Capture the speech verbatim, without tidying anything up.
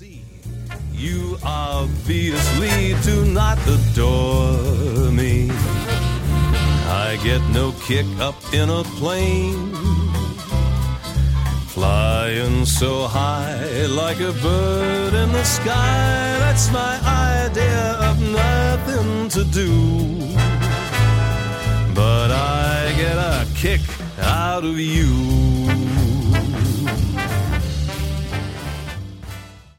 You obviously do not adore me. I get no kick up in a plane, flying so high like a bird in the sky. That's my idea of nothing to do. But I get a kick out of you.